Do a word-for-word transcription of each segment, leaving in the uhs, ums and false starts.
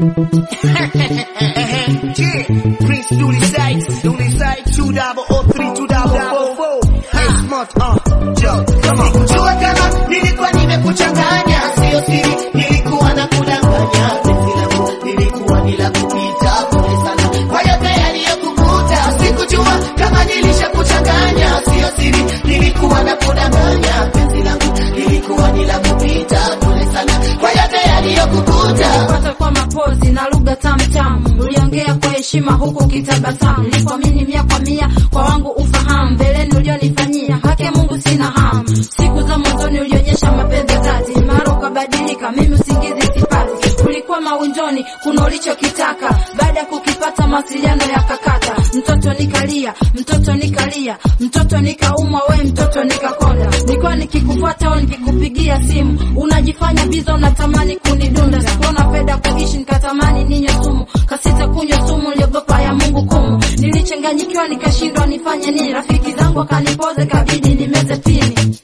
Prince Dooley Sykes, Dooley Sykes, two double oh three, two double four four. Hey smart, uh, Joe, come on. Sikujua kama nilikuwa nimekuchanganya, sio siri, nilikuwa na kudanganya. Penzi langu nilikuwa nila kupita, pole sana kwa yote yaliyokukuta. Sikujua kama nilishakuchanganya, sio siri, nilikuwa na kudanganya. Penzi langu nilikuwa nila kupita, pole sana kwa yote yaliyokukuta. Pata kwa mapozi na lugha tamu tamu, uliongea kwa heshima huku kitabasamu. Nilipoamini mia kwa mia kwa wangu ufahamu, mbeleni ulionifanyia haki Mungu sina hamu. Siku za mwanzoni ulionyesha mapenzi dhati, mara ukabadilika, mimi usingizi sipati. Ulikuwa mawinjoni kuna ulichokitaka, baada ya kukipata mawasiliano yakakata. Mtoto nikalia, mtoto nikalia, mtoto nikaumwa, we mtoto nikakonda. Nilikuwa nikikufuata au nikikupigia simu, unajifanya bizo unatamani kunidunda. Sikuona fedha kuishi nikatamani ninyo sumu, kasita kunywa sumu niliogopa ya Mungu kumu. Nilichanganyikiwa nikashindwa nifanye nini, rafiki zangu akanipoze kabidi nimeze pini.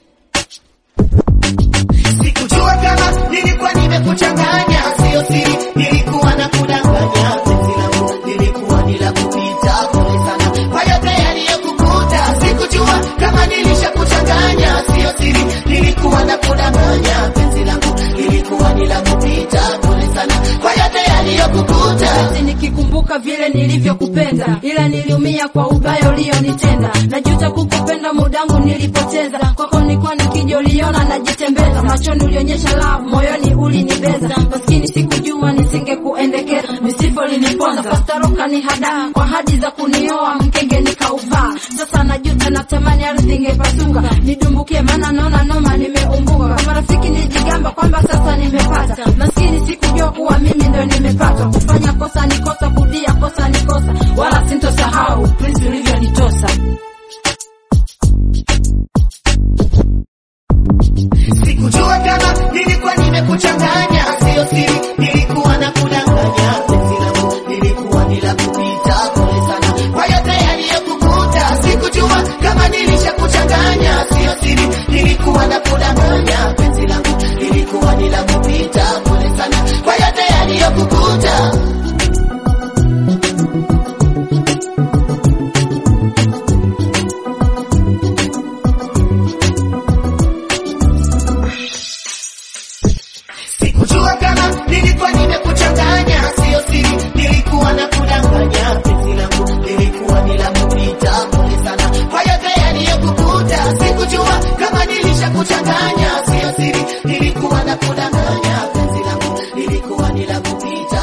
Sikujua kama nilikuwa nimekuchanganya, sio siri, nilikuwa na kudanganya. Penzi langu nilikuwa nila kupita, pole sana kwa yote yaliyokukuta. Sikujua kama nilishakuchanganya, sio siri, nilikuwa na kudanganya. Penzi langu nilikuwa nila kupita, pole sana kwa yote yaliyokukuta. Nikikumbuka vile nilivyokupenda, ila niliumia kwa ubaya ulionitenda. Najuta kukupenda, mudangu nilipoteza. Kwako nilikuwa nikijoliona najitembeza, machoni ulionyesha love, moyoni ulinibeza. Maskini sikujua nisingekuendekeza, misifo liniponza, pastaroka ni hada kwa hadi za kunioa, mkenge nikauvaa. Sasa najuta natamani ardhi ingepasuka, nidumbukie maana naona noma nimeumbuka. Kama rafiki nilijigamba kwamba sasa nimepata, maskini sikujua kuwa mimi ndo nimepata. Kufanya kosa ni kosa, kudia kosa ni kosa, wala sintosahau Prince ulivyonitosa. Sikujua kama nilikuwa nimekuchanganya, sio siri, nilikuwa na kudanganya. Penzi langu nilikuwa nila kupita, pole sana kwa yote yaliyokukuta. Sikujua kama nilishakuchanganya, sio siri, nilikuwa na kudanganya. Penzi langu nilikuwa nila kupita, pole sana kwa yote yaliyokukuta. Sikujua kama nilikuwa nimekuchanganya, sio siri, nilikuwa na kudanganya. Penzi langu nilikuwa nila kupita, pole sana kwa yote yaliyokukuta. Sikujua kama nilishakuchanganya, sio siri, nilikuwa na kudanganya. Penzi langu nilikuwa nila kupita.